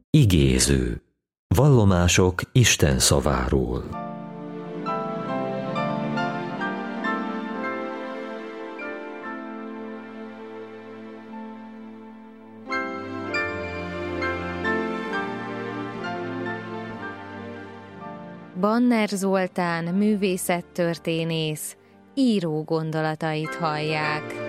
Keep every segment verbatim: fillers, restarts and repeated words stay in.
Igéző. Vallomások Isten szaváról. Banner Zoltán művészettörténész író gondolatait hallják.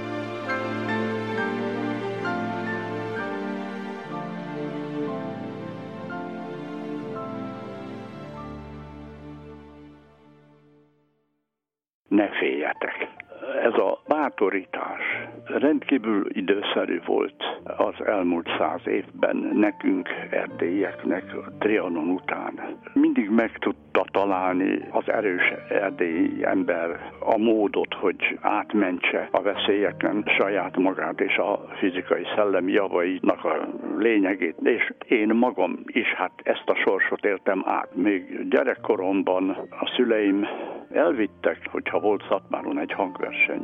Ne féljetek! Ez a bátorítás rendkívül időszerű volt az elmúlt száz évben nekünk, erdélyieknek, Trianon után. Mindig meg tudta találni az erős erdélyi ember a módot, hogy átmentse a veszélyeken saját magát és a fizikai szellemi javainak a lényegét. És én magam is hát ezt a sorsot éltem át. Még gyerekkoromban a szüleim elvittek, hogyha volt Szatmáron egy hangverseny,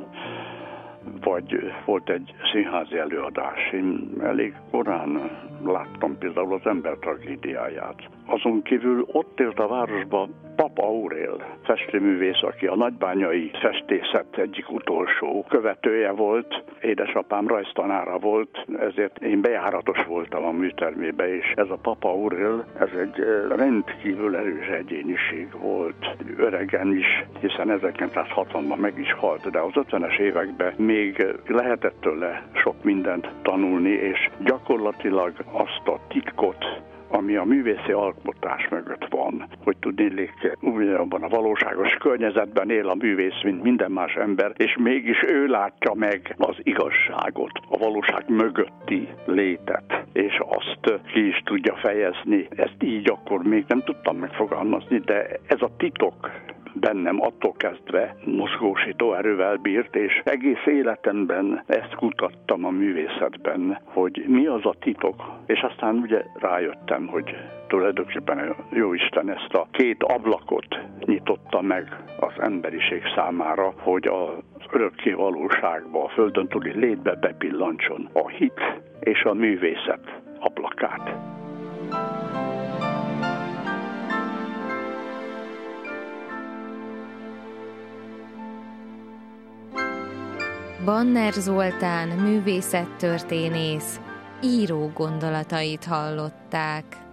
vagy volt egy színházi előadás. Én elég korán láttam például az ember tragédiáját. Azon kívül ott élt a városban Pap Aurél, festőművész, aki a nagybányai festészet egyik utolsó követője volt. Édesapám rajztanára volt, ezért én bejáratos voltam a műtermébe, és ez a Pap Aurél, ez egy rendkívül erős egyéniség volt. Öregen is, hiszen ezerkilencszázhatvanban meg is halt, de az ötvenes években még lehetett tőle sok mindent tanulni, és gyakorlatilag azt a titkot, ami a művészi alkotás mögött van, hogy tudnék, ugyanabban a valóságos környezetben él a művész, mint minden más ember, és mégis ő látja meg az igazságot, a valóság mögötti létet, és azt ki is tudja fejezni. Ezt így akkor még nem tudtam megfogalmazni, de ez a titok bennem attól kezdve mozgósító erővel bírt, és egész életemben ezt kutattam a művészetben, hogy mi az a titok. És aztán ugye rájöttem, hogy tulajdonképpen a Jóisten ezt a két ablakot nyitotta meg az emberiség számára, hogy az örökké valóságba, a földön túli létbe bepillantson a hit és a művészet ablakát. Banner Zoltán művészettörténész író gondolatait hallották.